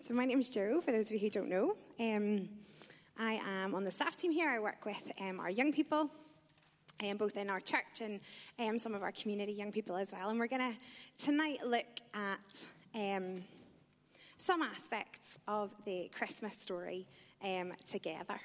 So my name is Jo, for those of you who don't know. I am on the staff team here. I work with our young people, both in our church and some of our community young people as well. And we're going to tonight look at some aspects of the Christmas story together.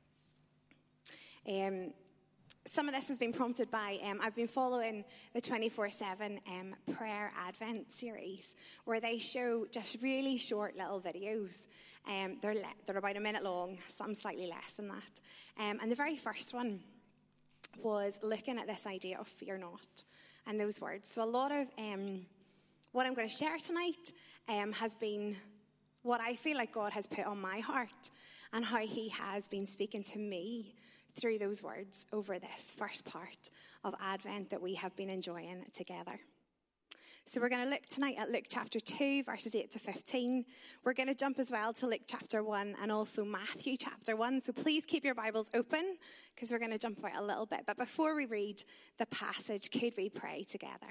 Some of this has been prompted by, I've been following the 24/7 Prayer Advent series, where they show just really short little videos. They're about a minute long, some slightly less than that. And the very first one was looking at this idea of fear not, and those words. So a lot of what I'm going to share tonight has been what I feel like God has put on my heart, and how he has been speaking to me through those words over this first part of Advent that we have been enjoying together. So we're going to look tonight at Luke chapter 2, verses 8 to 15. We're going to jump as well to Luke chapter 1 and also Matthew chapter 1. So please keep your Bibles open, because we're going to jump about a little bit. But before we read the passage, could we pray together?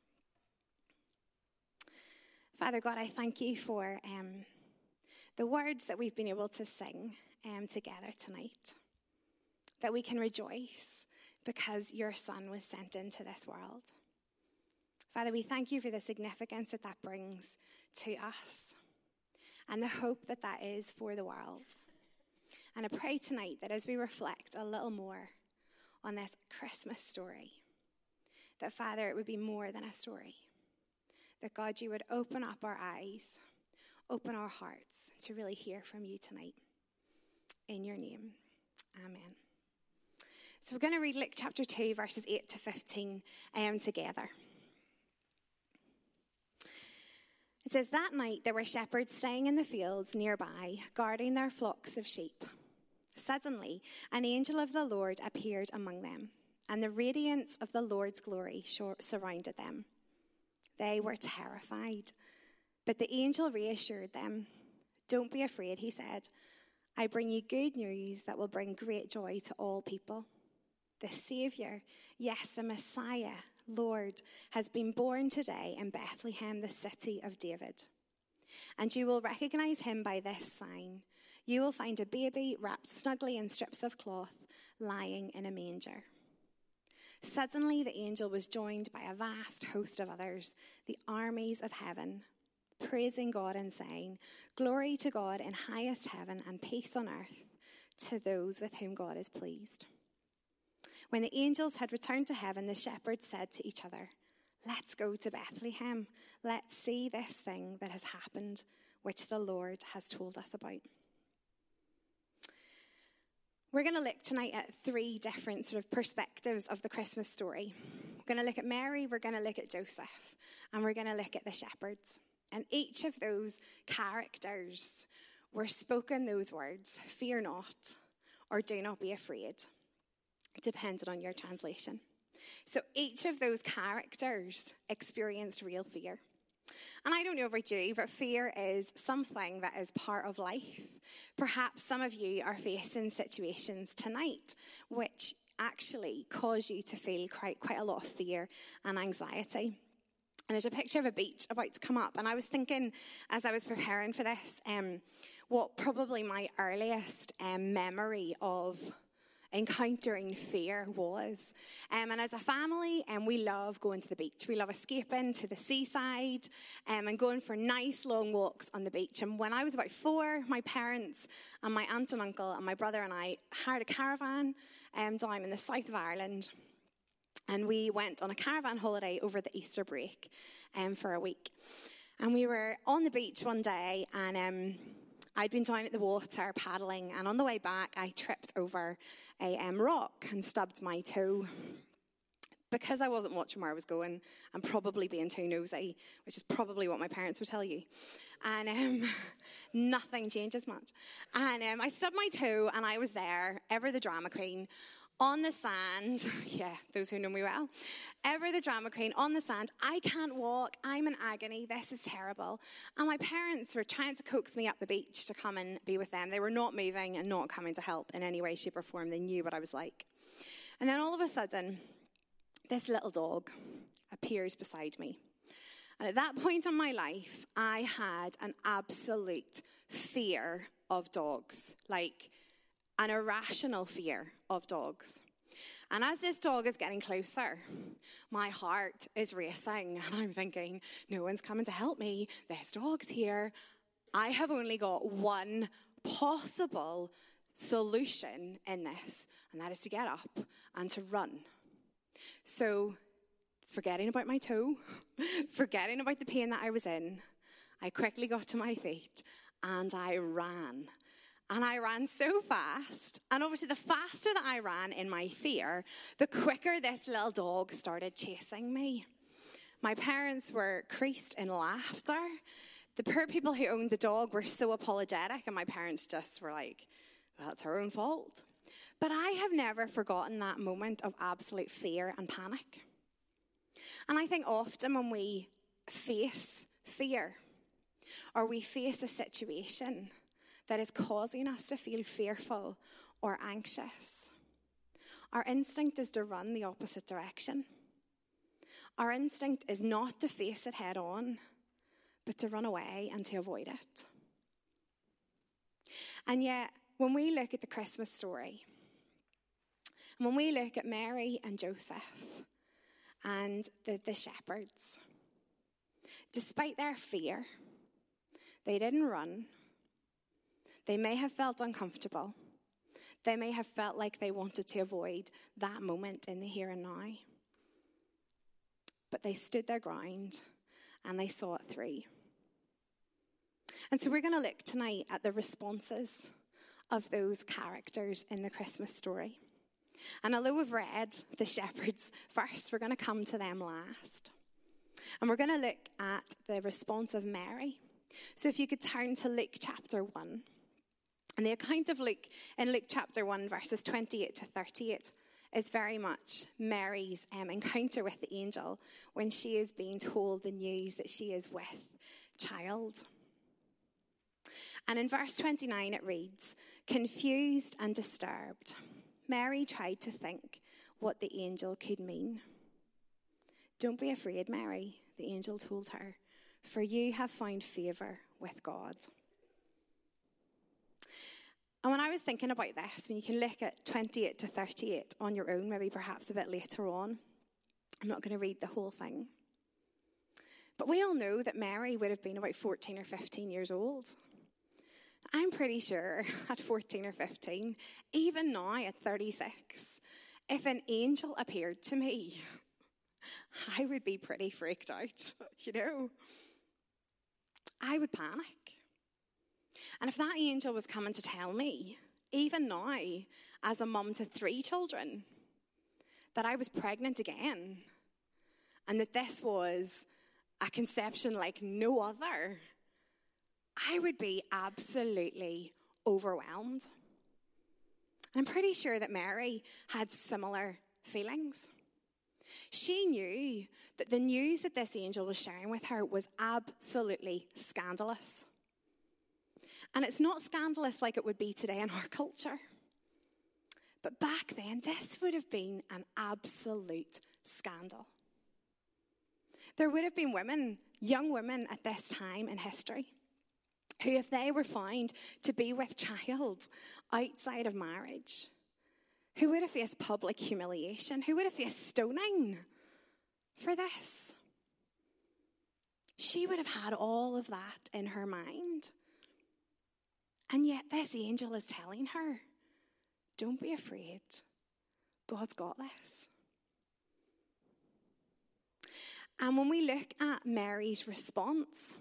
Father God, I thank you for the words that we've been able to sing together tonight. That we can rejoice because your Son was sent into this world. Father, we thank you for the significance that that brings to us and the hope that that is for the world. And I pray tonight that as we reflect a little more on this Christmas story, that, Father, it would be more than a story. That, God, you would open up our eyes, open our hearts to really hear from you tonight. In your name, amen. So we're going to read Luke chapter 2, verses 8 to 15 together. It says, "That night there were shepherds staying in the fields nearby, guarding their flocks of sheep. Suddenly, an angel of the Lord appeared among them, and the radiance of the Lord's glory surrounded them. They were terrified, but the angel reassured them. 'Don't be afraid,' he said. 'I bring you good news that will bring great joy to all people. The Savior, yes, the Messiah, Lord, has been born today in Bethlehem, the city of David. And you will recognize him by this sign. You will find a baby wrapped snugly in strips of cloth, lying in a manger.' Suddenly the angel was joined by a vast host of others, the armies of heaven, praising God and saying, 'Glory to God in highest heaven, and peace on earth to those with whom God is pleased.' When the angels had returned to heaven, the shepherds said to each other, 'Let's go to Bethlehem. Let's see this thing that has happened, which the Lord has told us about.'" We're going to look tonight at three different sort of perspectives of the Christmas story. We're going to look at Mary, we're going to look at Joseph, and we're going to look at the shepherds. And each of those characters were spoken those words, "Fear not," or "Do not be afraid," depending on your translation. So each of those characters experienced real fear. And I don't know about you, but fear is something that is part of life. Perhaps some of you are facing situations tonight which actually cause you to feel quite a lot of fear and anxiety. And there's a picture of a beach about to come up. And I was thinking, as I was preparing for this, what probably my earliest memory of encountering fear was. And as a family, we love going to the beach. We love escaping to the seaside and going for nice long walks on the beach. And when I was about 4, my parents and my aunt and uncle and my brother and I hired a caravan down in the south of Ireland. And we went on a caravan holiday over the Easter break for a week. And we were on the beach one day, and I'd been down at the water paddling, and on the way back I tripped over a rock and stubbed my toe. Because I wasn't watching where I was going and probably being too nosy, which is probably what my parents would tell you. And nothing changes much. And I stubbed my toe, and I was there, ever the drama queen, on the sand. Yeah, those who know me well. Ever the drama queen, on the sand. I can't walk. I'm in agony. This is terrible. And my parents were trying to coax me up the beach to come and be with them. They were not moving and not coming to help in any way, shape, or form. They knew what I was like. And then all of a sudden, this little dog appears beside me. And at that point in my life, I had an absolute fear of dogs, like an irrational fear of dogs. And as this dog is getting closer, my heart is racing, and I'm thinking, no one's coming to help me. This dog's here. I have only got one possible solution in this, and that is to get up and to run. So, forgetting about my toe, forgetting about the pain that I was in, I quickly got to my feet and I ran. And I ran so fast. And obviously, the faster that I ran in my fear, the quicker this little dog started chasing me. My parents were creased in laughter. The poor people who owned the dog were so apologetic, and my parents just were like, well, it's her own fault. But I have never forgotten that moment of absolute fear and panic. And I think often when we face fear, or we face a situation that is causing us to feel fearful or anxious, our instinct is to run the opposite direction. Our instinct is not to face it head on, but to run away and to avoid it. And yet, when we look at the Christmas story, and when we look at Mary and Joseph and the shepherds, despite their fear, they didn't run. They may have felt uncomfortable. They may have felt like they wanted to avoid that moment in the here and now. But they stood their ground and they saw it through. And so we're going to look tonight at the responses of those characters in the Christmas story. And although we've read the shepherds first, we're going to come to them last. And we're going to look at the response of Mary. So if you could turn to Luke chapter 1. And the account of Luke, in Luke chapter 1, verses 28 to 38, is very much Mary's encounter with the angel when she is being told the news that she is with child. And in verse 29 it reads, confused and disturbed, Mary tried to think what the angel could mean. Don't be afraid, Mary, the angel told her, for you have found favor with God. And when I was thinking about this, when you can look at 28 to 38 on your own, maybe perhaps a bit later on, I'm not going to read the whole thing. But we all know that Mary would have been about 14 or 15 years old. I'm pretty sure at 14 or 15, even now at 36, if an angel appeared to me, I would be pretty freaked out, you know. I would panic. And if that angel was coming to tell me, even now, as a mum to 3 children, that I was pregnant again, and that this was a conception like no other, I would be absolutely overwhelmed. And I'm pretty sure that Mary had similar feelings. She knew that the news that this angel was sharing with her was absolutely scandalous. And it's not scandalous like it would be today in our culture. But back then, this would have been an absolute scandal. There would have been women, young women at this time in history, who if they were found to be with child outside of marriage, who would have faced public humiliation, who would have faced stoning for this. She would have had all of that in her mind. And yet this angel is telling her, don't be afraid. God's got this. And when we look at Mary's response,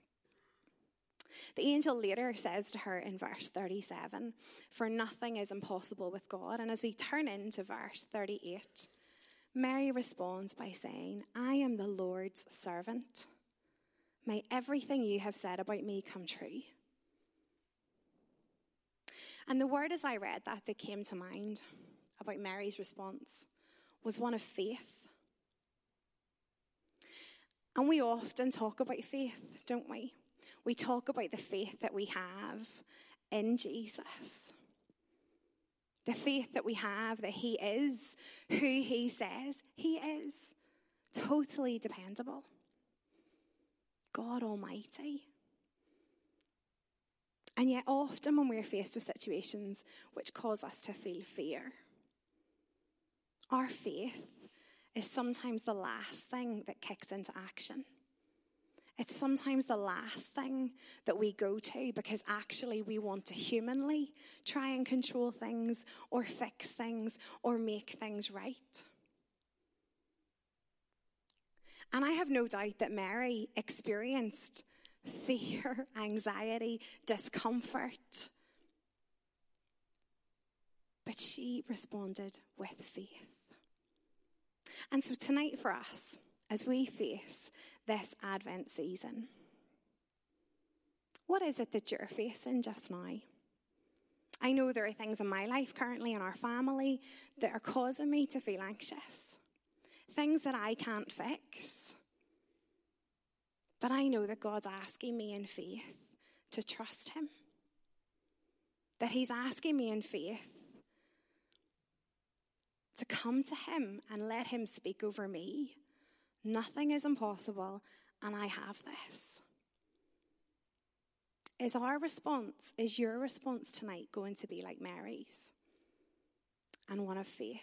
the angel later says to her in verse 37, for nothing is impossible with God. And as we turn into verse 38, Mary responds by saying, I am the Lord's servant. May everything you have said about me come true. And the word as I read that came to mind about Mary's response was one of faith. And we often talk about faith, don't we? We talk about the faith that we have in Jesus. The faith that we have that he is who he says he is. Totally dependable. God Almighty. And yet often when we're faced with situations which cause us to feel fear, our faith is sometimes the last thing that kicks into action. It's sometimes the last thing that we go to because actually we want to humanly try and control things or fix things or make things right. And I have no doubt that Mary experienced fear, anxiety, discomfort. But she responded with faith. And so tonight for us, as we face this Advent season, what is it that you're facing just now? I know there are things in my life currently in our family that are causing me to feel anxious. Things that I can't fix. But I know that God's asking me in faith to trust him. That he's asking me in faith to come to him and let him speak over me. Nothing is impossible, and I have this. Is your response tonight going to be like Mary's? And one of faith?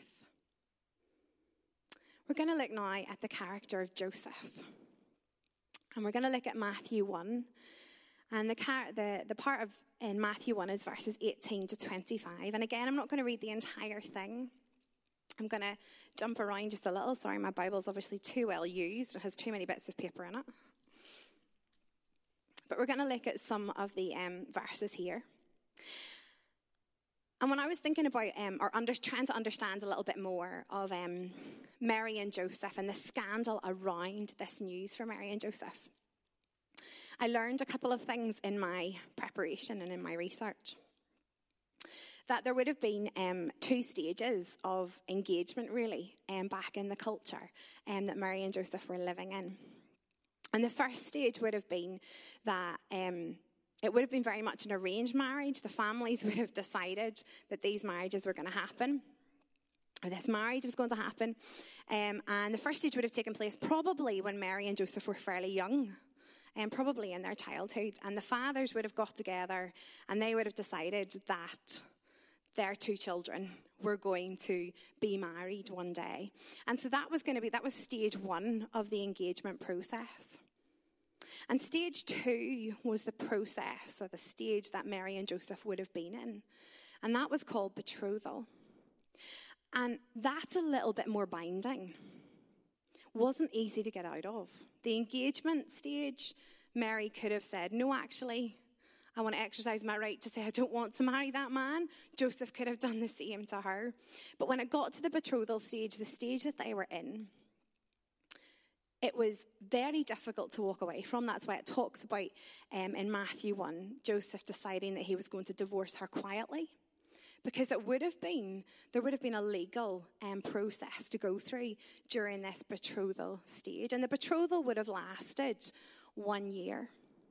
We're going to look now at the character of Joseph. And we're going to look at Matthew 1. And the part of in Matthew 1 is verses 18 to 25. And again, I'm not going to read the entire thing. I'm going to jump around just a little. Sorry, my Bible's obviously too well used. It has too many bits of paper in it. But we're going to look at some of the verses here. And when I was thinking about, trying to understand a little bit more of Mary and Joseph and the scandal around this news for Mary and Joseph, I learned a couple of things in my preparation and in my research. That there would have been two stages of engagement, really, back in the culture that Mary and Joseph were living in. And the first stage would have been that it would have been very much an arranged marriage. The families would have decided that these marriages were going to happen, or this marriage was going to happen. And the first stage would have taken place probably when Mary and Joseph were fairly young, and probably in their childhood. And the fathers would have got together and they would have decided that their two children were going to be married one day. And so that was stage one of the engagement process. And stage two was the process, or the stage that Mary and Joseph would have been in. And that was called betrothal. And that's a little bit more binding. Wasn't easy to get out of. The engagement stage, Mary could have said, no, actually, I want to exercise my right to say I don't want to marry that man. Joseph could have done the same to her. But when it got to the betrothal stage, the stage that they were in, it was very difficult to walk away from. That's why it talks about in Matthew 1, Joseph deciding that he was going to divorce her quietly. Because there would have been a legal process to go through during this betrothal stage. And the betrothal would have lasted 1 year.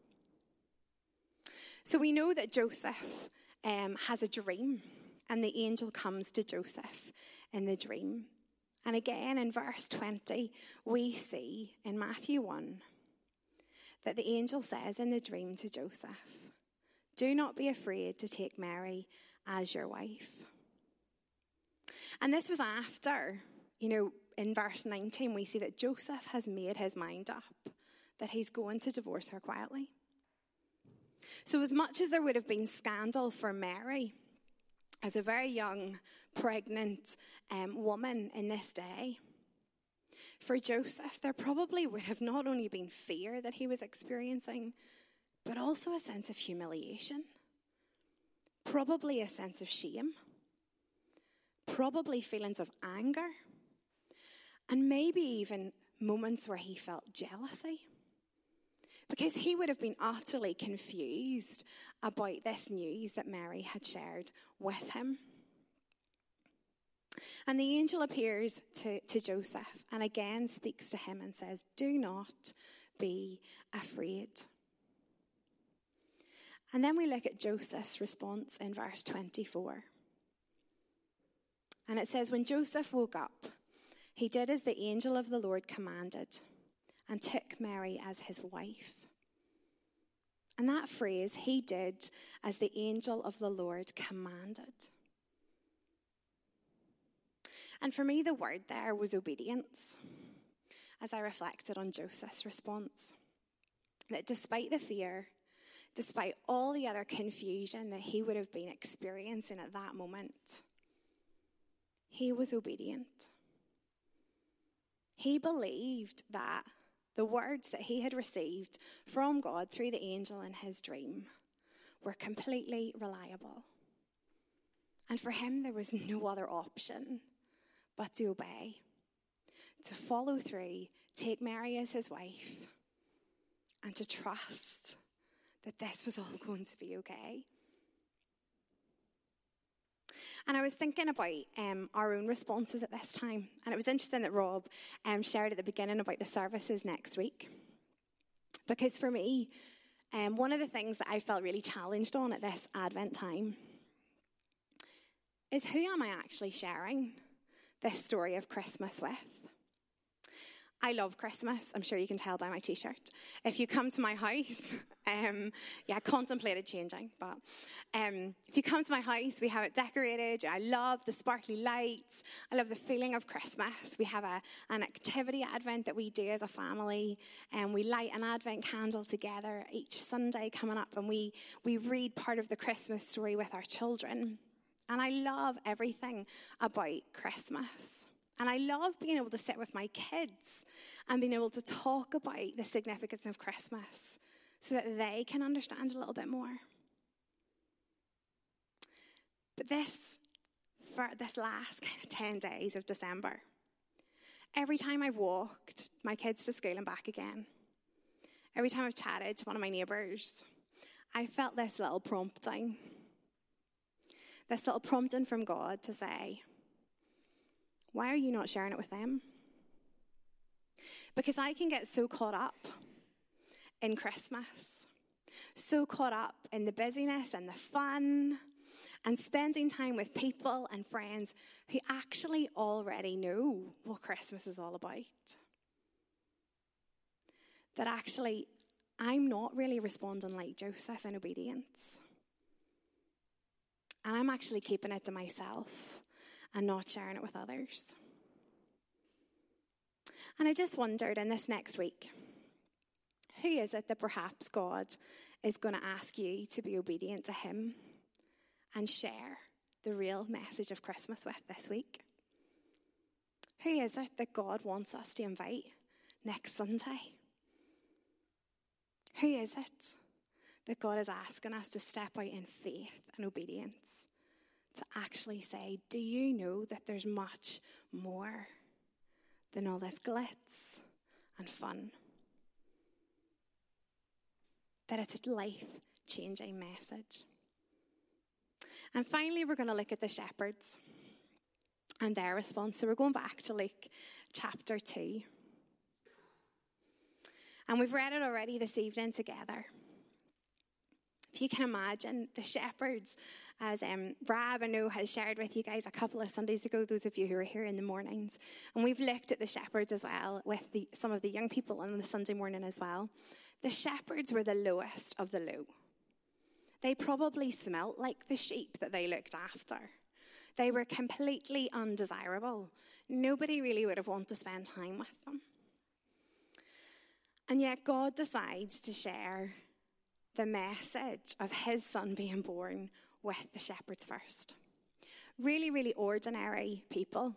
So we know that Joseph has a dream, and the angel comes to Joseph in the dream. And again, in verse 20, we see in Matthew 1 that the angel says in the dream to Joseph, do not be afraid to take Mary as your wife. And this was after, in verse 19, we see that Joseph has made his mind up that he's going to divorce her quietly. So as much as there would have been scandal for Mary as a very young, pregnant woman in this day, for Joseph, there probably would have not only been fear that he was experiencing, but also a sense of humiliation. Probably a sense of shame. Probably feelings of anger. And maybe even moments where he felt jealousy. Because he would have been utterly confused about this news that Mary had shared with him. And the angel appears to Joseph and again speaks to him and says, do not be afraid. And then we look at Joseph's response in verse 24. And it says, when Joseph woke up, he did as the angel of the Lord commanded and took Mary as his wife. And that phrase, he did as the angel of the Lord commanded. And for me, the word there was obedience, as I reflected on Joseph's response. That despite the fear, despite all the other confusion that he would have been experiencing at that moment, he was obedient. He believed that the words that he had received from God through the angel in his dream were completely reliable. And for him, there was no other option but to obey, to follow through, take Mary as his wife, and to trust that this was all going to be okay. And I was thinking about our own responses at this time. And it was interesting that Rob shared at the beginning about the services next week. Because for me, one of the things that I felt really challenged on at this Advent time is, who am I actually sharing this story of Christmas with? I love Christmas. I'm sure you can tell by my t-shirt. If you come to my house, I contemplated changing, but if you come to my house, we have it decorated. I love the sparkly lights. I love the feeling of Christmas. We have an activity Advent that we do as a family, and we light an Advent candle together each Sunday coming up, and we read part of the Christmas story with our children. And I love everything about Christmas. And I love being able to sit with my kids and being able to talk about the significance of Christmas so that they can understand a little bit more. But for this last kind of 10 days of December, every time I've walked my kids to school and back again, every time I've chatted to one of my neighbours, I felt this little prompting from God to say, why are you not sharing it with them? Because I can get so caught up in Christmas, so caught up in the busyness and the fun and spending time with people and friends who actually already know what Christmas is all about. That actually I'm not really responding like Joseph in obedience. And I'm actually keeping it to myself and not sharing it with others. And I just wondered in this next week, who is it that perhaps God is going to ask you to be obedient to him and share the real message of Christmas with this week? Who is it that God wants us to invite next Sunday? Who is it that God is asking us to step out in faith and obedience? To actually say, do you know that there's much more than all this glitz and fun? That it's a life-changing message. And finally, we're going to look at the shepherds and their response. So we're going back to Luke chapter 2. And we've read it already this evening together. If you can imagine, the shepherds, as Rab, I know, has shared with you guys a couple of Sundays ago, those of you who were here in the mornings. And we've looked at the shepherds as well with some of the young people on the Sunday morning as well. The shepherds were the lowest of the low. They probably smelt like the sheep that they looked after. They were completely undesirable. Nobody really would have wanted to spend time with them. And yet God decides to share the message of his son being born with the shepherds first. Really, really ordinary people.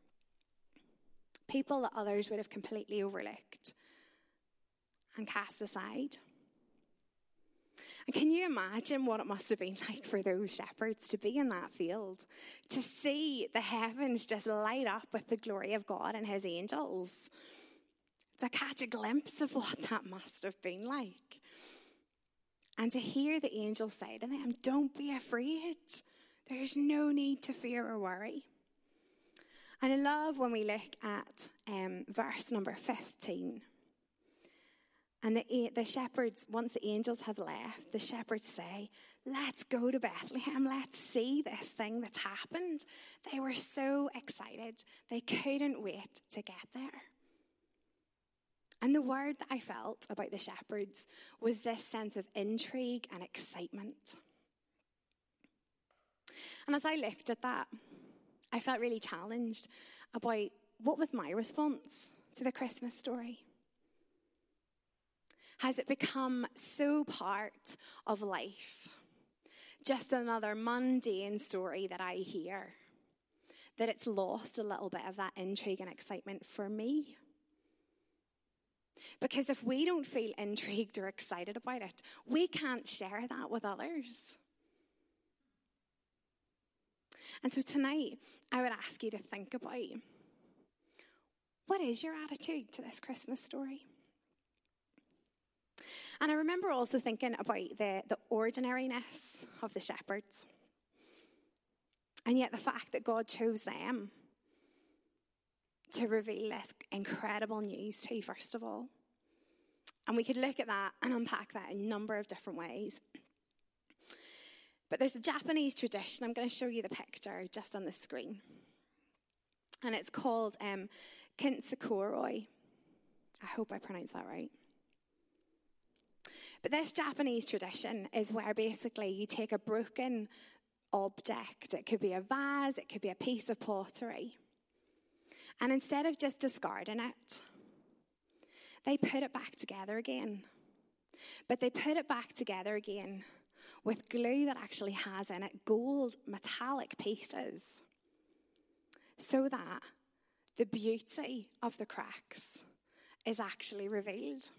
People that others would have completely overlooked and cast aside. And can you imagine what it must have been like for those shepherds to be in that field, to see the heavens just light up with the glory of God and his angels, to catch a glimpse of what that must have been like? And to hear the angels say to them, don't be afraid. There's no need to fear or worry. And I love when we look at verse number 15. And the shepherds, once the angels have left, the shepherds say, let's go to Bethlehem. Let's see this thing that's happened. They were so excited. They couldn't wait to get there. And the word that I felt about the shepherds was this sense of intrigue and excitement. And as I looked at that, I felt really challenged about what was my response to the Christmas story. Has it become so part of life, just another mundane story that I hear, that it's lost a little bit of that intrigue and excitement for me? Because if we don't feel intrigued or excited about it, we can't share that with others. And so tonight, I would ask you to think about, what is your attitude to this Christmas story? And I remember also thinking about the ordinariness of the shepherds. And yet the fact that God chose them to reveal this incredible news to, first of all. And we could look at that and unpack that in a number of different ways. But there's a Japanese tradition. I'm going to show you the picture just on the screen. And it's called kintsukuroi. I hope I pronounced that right. But this Japanese tradition is where basically you take a broken object. It could be a vase, it could be a piece of pottery. And instead of just discarding it, they put it back together again. But they put it back together again with glue that actually has in it gold metallic pieces, so that the beauty of the cracks is actually revealed.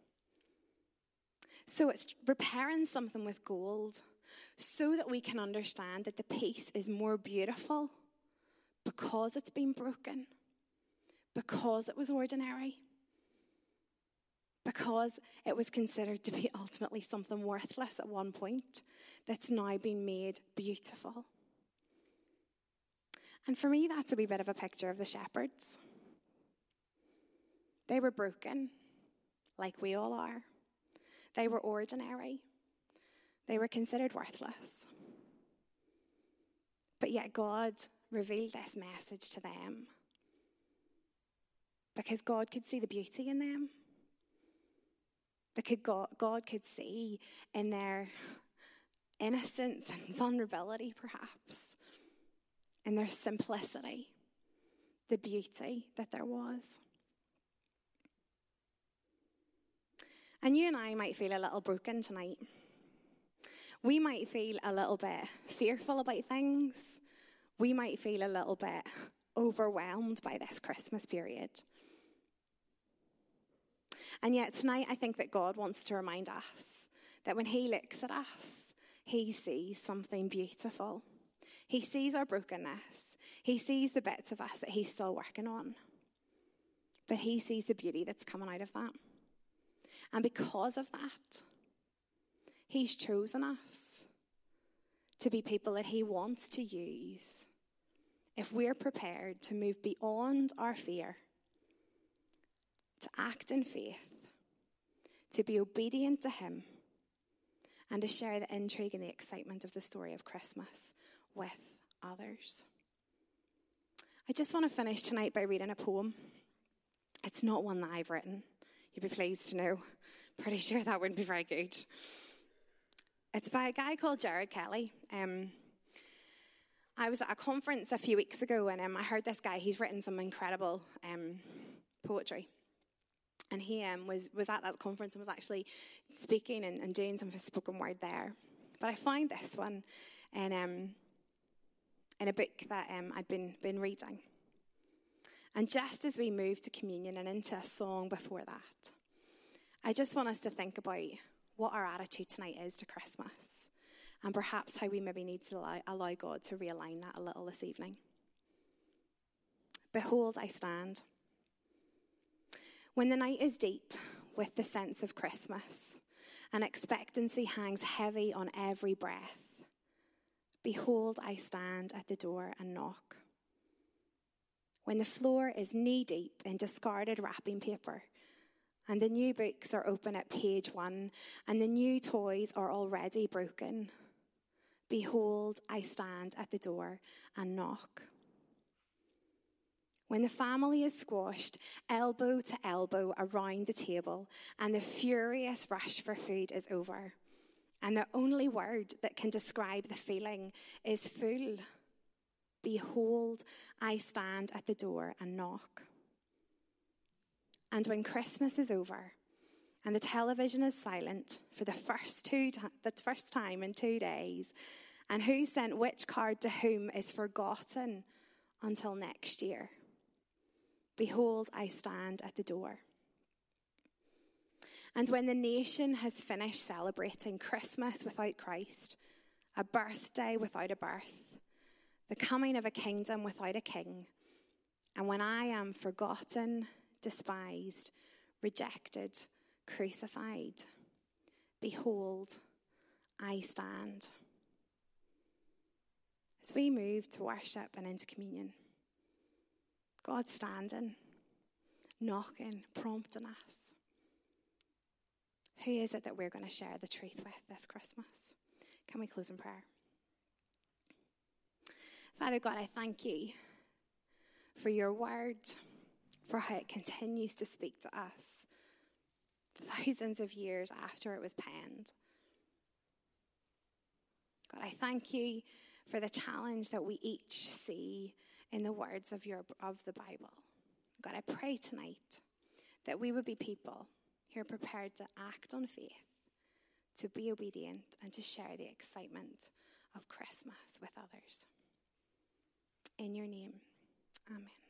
So it's repairing something with gold so that we can understand that the piece is more beautiful because it's been broken, because it was ordinary, because it was considered to be ultimately something worthless at one point that's now been made beautiful. And for me, that's a wee bit of a picture of the shepherds. They were broken, like we all are. They were ordinary. They were considered worthless. But yet God revealed this message to them because God could see the beauty in them. Because God could see in their innocence and vulnerability, perhaps, in their simplicity, the beauty that there was. And you and I might feel a little broken tonight. We might feel a little bit fearful about things. We might feel a little bit overwhelmed by this Christmas period. And yet tonight, I think that God wants to remind us that when he looks at us, he sees something beautiful. He sees our brokenness. He sees the bits of us that he's still working on. But he sees the beauty that's coming out of that. And because of that, he's chosen us to be people that he wants to use if we're prepared to move beyond our fear, to act in faith, to be obedient to him, and to share the intrigue and the excitement of the story of Christmas with others. I just want to finish tonight by reading a poem. It's not one that I've written. You'd be pleased to know. Pretty sure that wouldn't be very good. It's by a guy called Jared Kelly. I was at a conference a few weeks ago and I heard this guy. He's written some incredible poetry. And he was at that conference and was actually speaking and doing some spoken word there. But I found this one in a book that I'd been reading. And just as we move to communion and into a song before that, I just want us to think about what our attitude tonight is to Christmas, and perhaps how we maybe need to allow God to realign that a little this evening. Behold, I stand. When the night is deep with the sense of Christmas, and expectancy hangs heavy on every breath, behold, I stand at the door and knock. When the floor is knee-deep in discarded wrapping paper, and the new books are open at page 1, and the new toys are already broken, behold, I stand at the door and knock. when the family is squashed elbow to elbow around the table and the furious rush for food is over. And the only word that can describe the feeling is full. Behold, I stand at the door and knock. And when Christmas is over and the television is silent for the first time in 2 days, and who sent which card to whom is forgotten until next year. Behold, I stand at the door. And when the nation has finished celebrating Christmas without Christ, a birthday without a birth, the coming of a kingdom without a king, and when I am forgotten, despised, rejected, crucified, behold, I stand. As we move to worship and into communion, God's standing, knocking, prompting us. Who is it that we're going to share the truth with this Christmas? Can we close in prayer? Father God, I thank you for your word, for how it continues to speak to us thousands of years after it was penned. God, I thank you for the challenge that we each see in the words of the Bible. God, I pray tonight that we would be people who are prepared to act on faith, to be obedient, and to share the excitement of Christmas with others. In your name, amen.